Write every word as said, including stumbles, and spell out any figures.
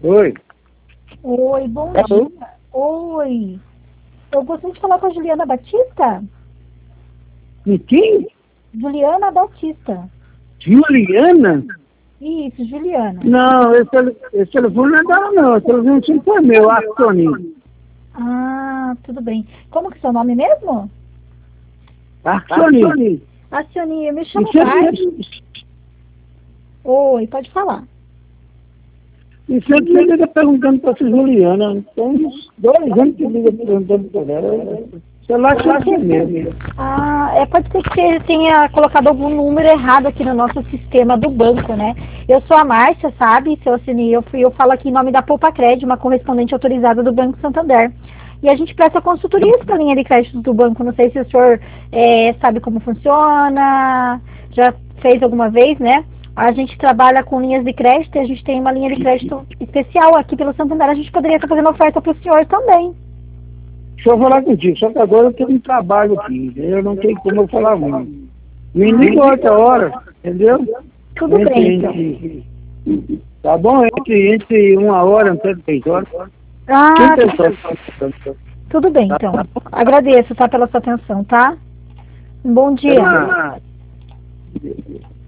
Oi. Oi, bom É, dia. Oi. Eu gostaria de falar com a Juliana Batista. E quem? Juliana Batista. Juliana? Isso, Juliana. Não, esse, tele- esse telefone não é dela, não. Esse telefone sempre foi meu, Artoni. Ah, tudo bem. Como que é seu nome mesmo? Artoni. A Sioni, eu me E chamo Márcia. sempre, Oi, pode falar. e sempre me liga perguntando para essa Juliana. Tem uns dois anos que liga perguntando para ela. Sei lá que é mesmo. Ah, é, pode ser que você tenha colocado algum número errado aqui no nosso sistema do banco, né? Eu sou a Márcia, sabe, seu Cine, eu, fui- eu falo aqui em nome da Poupa Crédito, uma correspondente autorizada do Banco Santander. E a gente presta consultoria para a linha de crédito do banco. Não sei se o senhor é, sabe como funciona, já fez alguma vez, né? A gente trabalha com linhas de crédito e a gente tem uma linha de crédito especial aqui pelo Santander. A gente poderia estar fazendo oferta para o senhor também. Deixa eu falar contigo, só que agora eu tenho um trabalho aqui. Eu não tenho como eu falar muito. Me liga outra hora, entendeu? Tudo Entre, bem, então. entre, tá bom? Entre, entre uma hora e três horas. Ah, Quem pensou? tudo bem, então. Agradeço, tá, pela sua atenção, tá? Um bom dia. Ah,